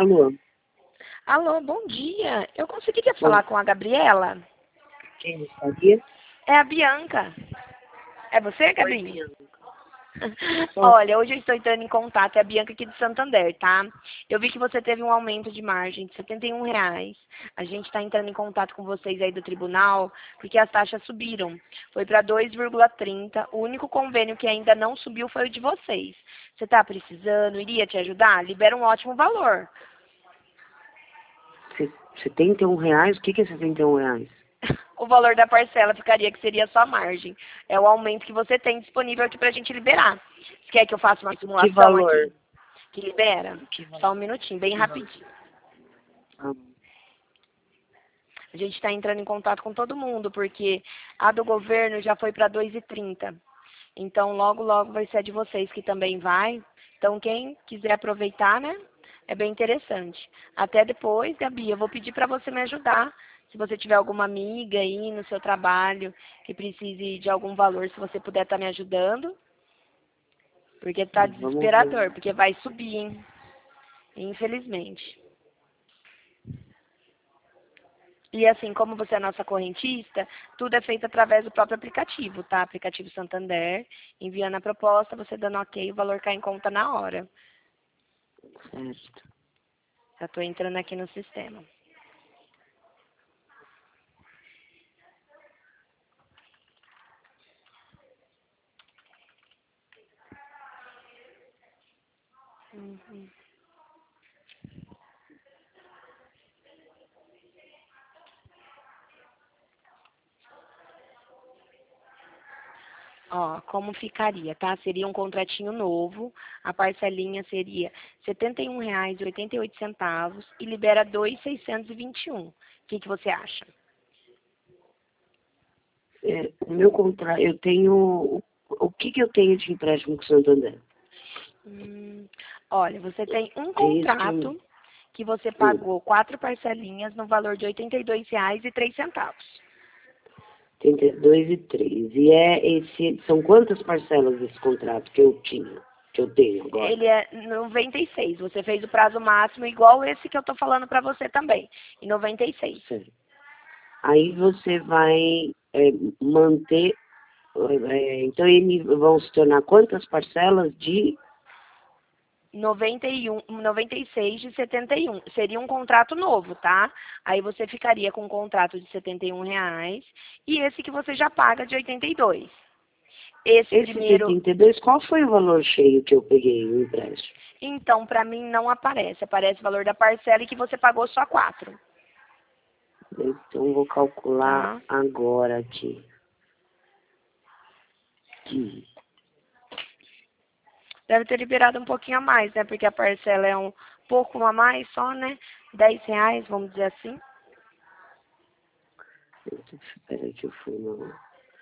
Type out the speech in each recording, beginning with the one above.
Alô? Alô, bom dia. Eu conseguiria Bom, falar com a Gabriela? quem gostaria? É a Bianca. É você, Oi, Gabi? Bianca. Olha, hoje eu estou entrando em contato, é a Bianca aqui de Santander, tá? Eu vi que você teve um aumento de margem de R$ 71. A gente está entrando em contato com vocês aí do tribunal, porque as taxas subiram. Foi para 2,30. O único convênio que ainda não subiu foi o de vocês. Você está precisando? Iria te ajudar? Libera um ótimo valor. R$ 71? O que é R$ 71? O valor da parcela ficaria que seria só a margem. É o aumento que você tem disponível aqui para a gente liberar. Você quer que eu faça uma Que simulação valor? aqui? Que libera? Que valor? Só um minutinho, bem Que valor? rapidinho. Ah, A gente está entrando em contato com todo mundo, porque a do governo já foi para 2,30. Então, logo, logo vai ser a de vocês que também vai. Então, quem quiser aproveitar, né? É bem interessante. Até depois, Gabi, eu vou pedir para você me ajudar. Se você tiver alguma amiga aí no seu trabalho que precise de algum valor, se você puder estar me ajudando. Porque tá vamos ver. desesperador, porque vai subir, hein? Infelizmente. E assim, como você é nossa correntista, tudo é feito através do próprio aplicativo, tá? Aplicativo Santander, enviando a proposta, você dando ok, o valor cai em conta na hora. Certo. Já tô entrando aqui no sistema. Uhum. Ó, como ficaria, tá? Seria um contratinho novo, a parcelinha seria R$ 71,88 e libera 2.621. O que você acha? O meu contrato, eu tenho. O que eu tenho de empréstimo com o Santander? Olha, você tem um É isso que eu. contrato que você pagou 4 parcelinhas no valor de R$ 82,03. 32 e 3. E são quantas parcelas desse contrato que eu tinha, que eu tenho agora? Ele é 96. Você fez o prazo máximo igual esse que eu tô falando para você também, em 96. Certo. Aí você vai manter. Então, eles vão se tornar quantas parcelas de 96 de 71. Seria um contrato novo, tá? Aí você ficaria com um contrato de R$ 71 e esse que você já paga de 82. Esse esse primeiro, 72? Qual foi o valor cheio que eu peguei no empréstimo? então, para mim não aparece. Aparece o valor da parcela e que você pagou só 4, Então, vou calcular tá? agora aqui. Aqui. Deve ter liberado um pouquinho a mais, né? Porque a parcela é um pouco a mais só, né? R$ 10, vamos dizer assim. Espera que eu fui no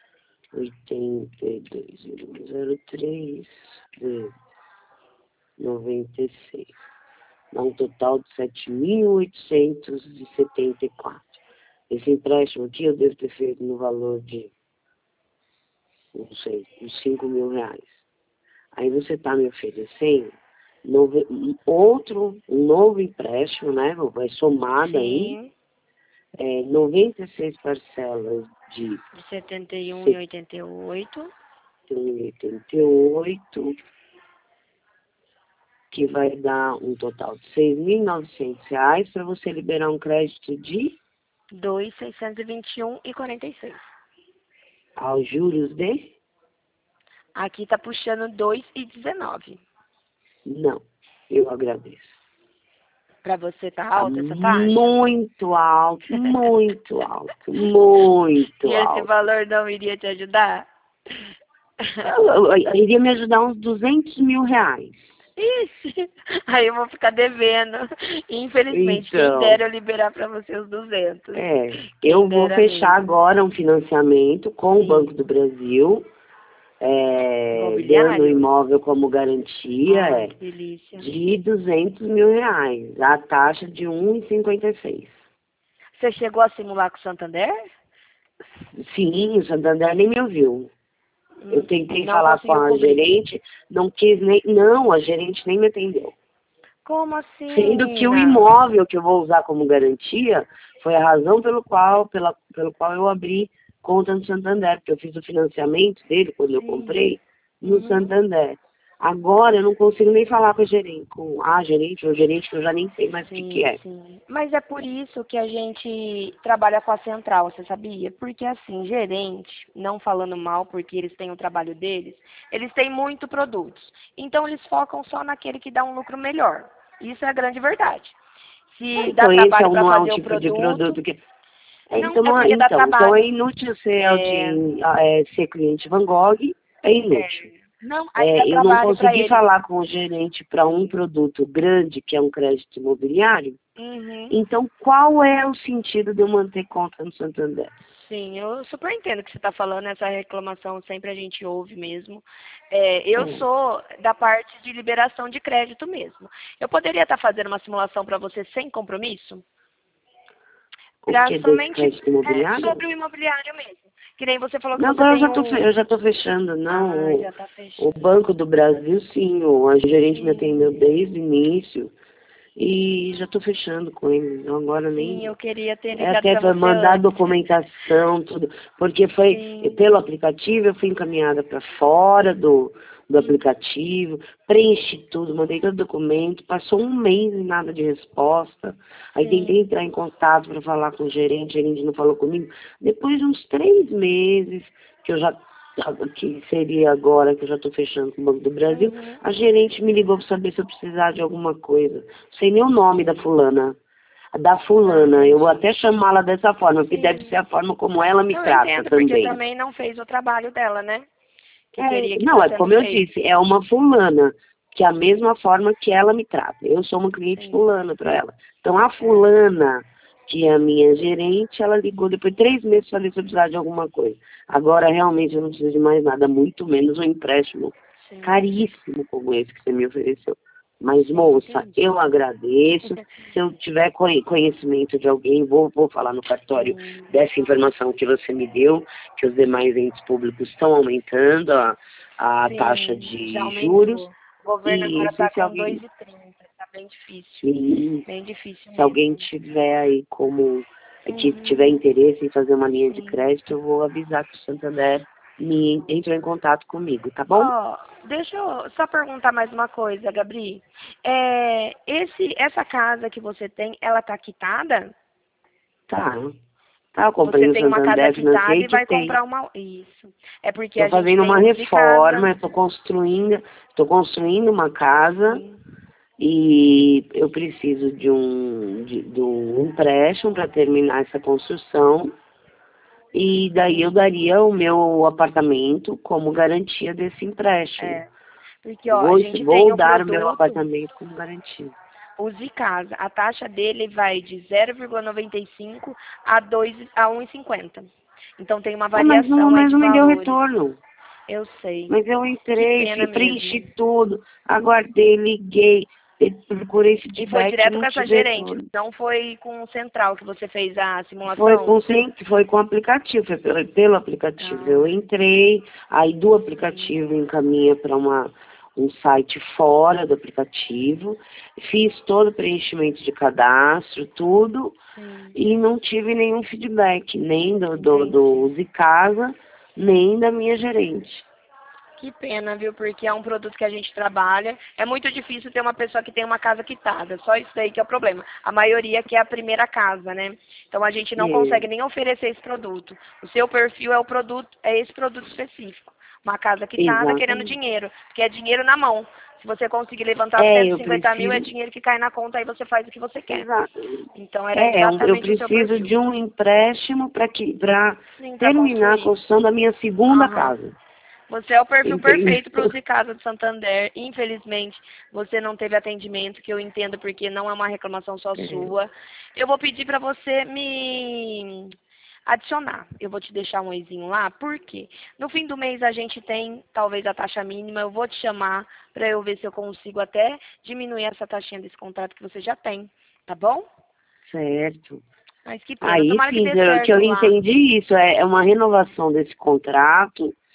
82,03 de 96. Dá um total de 7.874. Esse empréstimo aqui eu devo ter feito no valor de, não sei, uns R$ 5.000. Aí você está me oferecendo um novo empréstimo, né? Vai somado aí, Sim, 96 parcelas de de 71,88. 71,88, que vai dar um total de R$ 6.900 para você liberar um crédito de 2.621,46. aos juros de? Aqui tá puxando 2,19. Não, eu agradeço. Para você tá Tá alta essa taxa? muito alto, muito alto, muito E esse alto. valor não iria te ajudar? Eu iria me ajudar uns R$ 200.000. Ixi, aí eu vou ficar devendo. Infelizmente, quem Então, dera eu liberar para você os 200. eu Quem vou dera fechar mesmo. agora um financiamento com o Sim. Banco do Brasil, dando o Imobiliário? imóvel como garantia, Ai, que delícia. de R$ 200.000, a taxa de 1,56. Você chegou a simular com o Santander? Sim, o Santander nem me ouviu. Eu E tentei não falar com conseguiu a cobrir. gerente, não quis nem. Não, a gerente nem me atendeu. Como assim, Sendo que o menina? imóvel que eu vou usar como garantia foi a razão pelo qual eu abri conta no Santander, porque eu fiz o financiamento dele quando eu Sim. comprei no Uhum. Santander. Agora eu não consigo nem falar com a gerente ou gerente que eu já nem sei mais o que que Sim, é. sim. Mas é por isso que a gente trabalha com a central, você sabia? Porque assim, gerente, não falando mal, porque eles têm o trabalho deles, eles têm muito produtos. Então eles focam só naquele que dá um lucro melhor. Isso é a grande verdade. Se dá Então esse trabalho para não é um fazer o tipo de produto, produto que. não, Então, é porque dá então é trabalho. inútil ser, É, ser cliente Van Gogh, é inútil. não, aí dá Eu não trabalho para consegui eles. falar com o gerente para um Sim. produto grande, que é um crédito imobiliário. Uhum. Então, qual é o sentido de eu manter conta no Santander? Sim, eu super entendo o que você está falando, essa reclamação sempre a gente ouve mesmo. Eu É, sou da parte de liberação de crédito mesmo. Eu poderia estar fazendo uma simulação para você sem compromisso? o Para que desse somente crédito imobiliário? sobre o imobiliário mesmo. Que nem você falou que Não, você agora tem eu um. já tô fechando, Ah, não. já está O fechando. Banco do Brasil, sim, a gerente me atendeu Sim, desde o início e já estou fechando com ele. Então, agora sim, nem. eu queria ter É ligado até para para você mandar antes. documentação, tudo. Porque foi Sim. pelo aplicativo, eu fui encaminhada para fora do aplicativo, preenchi tudo, mandei todo o documento, passou um mês e nada de resposta. Aí tentei Sim. entrar em contato para falar com o gerente não falou comigo. Depois de uns 3 meses, que eu já que seria agora que eu já estou fechando com o Banco do Brasil, Uhum. a gerente me ligou para saber se eu precisar de alguma coisa. Não sei nem o nome da Sim. fulana. Da Ah, fulana, eu vou entendi. até chamá-la dessa forma, porque deve Sim. ser a forma como ela me Não, eu trata entendo, porque também. também não fez o trabalho dela, né? Que queria que Não, está é sendo como eu feito. disse, é uma fulana, que é a mesma forma que ela me trata. Eu sou uma cliente Sim. fulana para ela. Então, a É. fulana, que é a minha gerente, ela ligou depois de 3 meses para ver se eu precisava de alguma coisa. Agora, realmente, eu não preciso de mais nada, muito menos um empréstimo Sim. caríssimo como esse que você me ofereceu. Mas, Sim, moça, entendi. eu agradeço. Se eu tiver conhecimento de alguém, vou falar no cartório Sim. dessa informação que você me deu, que os demais entes públicos estão aumentando a taxa Sim, já de juros. aumentou. O governo E agora isso, está com 2,30. Está bem difícil. se, Bem difícil se alguém mesmo. tiver aí que tiver Uhum. interesse em fazer uma linha de Sim. crédito, eu vou avisar que o Santander entrou em contato comigo, tá bom? Ó, deixa eu só perguntar mais uma coisa, Gabri. Essa casa que você tem, ela tá quitada? Tá. Tá, eu comprei Você no tem uma casa Santander, quitada financiei e que vai tem. comprar uma. Isso. É porque Estou a gente fazendo tem uma 11 casas. reforma, estou construindo uma casa Sim. e eu preciso de um empréstimo para terminar essa construção. E daí eu daria o meu apartamento como garantia desse empréstimo. É. Porque, ó, a gente tem Vou o dar o meu produto, apartamento como garantia. o Zicasa. A taxa dele vai de 0,95 a 1,50. Então tem uma variação aí Mas de não me deu valores. retorno. Eu sei. Mas eu Que entrei, pena preenchi mesmo. tudo, aguardei, liguei, procurei E foi feedback, direto não com essa tive gerente, retorno. não foi com o central que você fez a simulação? Foi com o aplicativo, foi pelo aplicativo. Eu Ah, entrei, aí do sim, aplicativo encaminha para um site fora do aplicativo, fiz todo o preenchimento de cadastro, tudo, sim, e não tive nenhum feedback, nem entendi. do Zicasa, nem da minha gerente. Que pena, viu? Porque é um produto que a gente trabalha. É muito difícil ter uma pessoa que tem uma casa quitada. Só isso daí que é o problema. A maioria quer a primeira casa, né? Então a gente não É, consegue nem oferecer esse produto. O seu perfil é o produto, é esse produto específico. Uma casa quitada querendo exatamente. dinheiro, porque é dinheiro na mão. Se você conseguir levantar Eu 150 mil, é prefiro. dinheiro que cai na conta, aí você faz o que você quer. Exato. Então era Eu exatamente o seu preciso perfil. de um empréstimo para Sim, para terminar a construir. construção da minha segunda Aham. casa. Você é o perfil Entendeu? perfeito para o Zicasa do Santander. Infelizmente, você não teve atendimento, que eu entendo porque não é uma reclamação só É, sua. Eu vou pedir para você me adicionar. Eu vou te deixar um eizinho lá, porque no fim do mês a gente tem talvez a taxa mínima. Eu vou te chamar para eu ver se eu consigo até diminuir essa taxinha desse contrato que você já tem, tá bom? certo. Mas que pena. Aí Tomara que sim, dê que eu certo lá. entendi isso. É uma renovação desse contrato.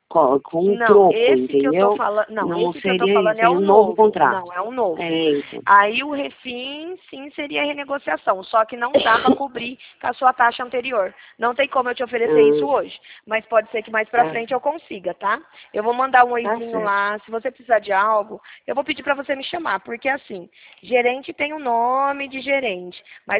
com um Não, troco, esse que eu tô entendeu? falando, não, Não esse que eu tô seria falando isso, é é o um novo novo. contrato. Não, é um novo. É isso. Aí o refim, sim, seria renegociação, só que não dá para cobrir com a sua taxa anterior. Não tem como eu te oferecer isso Ah, hoje, mas pode ser que mais para tá, frente eu consiga, tá? Eu vou mandar um tá oizinho certo. lá, se você precisar de algo, eu vou pedir para você me chamar, porque assim, gerente tem o nome de gerente, mas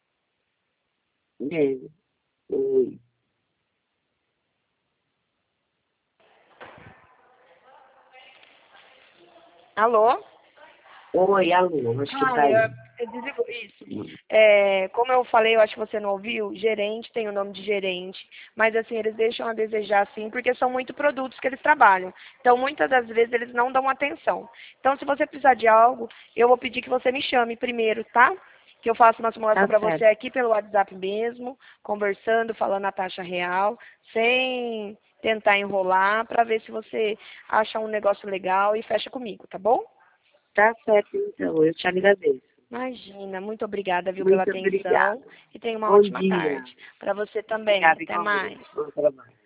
É, oi, alô? oi, alô, acho que Ah, caiu. eu desligou. Isso. É, como eu falei, eu acho que você não ouviu, gerente tem o nome de gerente, mas assim, eles deixam a desejar assim, porque são muito produtos que eles trabalham. Então, muitas das vezes, eles não dão atenção. Então, se você precisar de algo, eu vou pedir que você me chame primeiro, tá? Que eu faça uma simulação Tá para você certo. aqui pelo WhatsApp mesmo, conversando, falando a taxa real, sem tentar enrolar, para ver se você acha um negócio legal e fecha comigo, tá bom? Tá certo, então. Eu te agradeço. Imagina, muito obrigada, viu, pela Muito atenção obrigada. e tenha uma Bom ótima dia. tarde. Para você também. Obrigada Até mais. igualmente. Bom trabalho.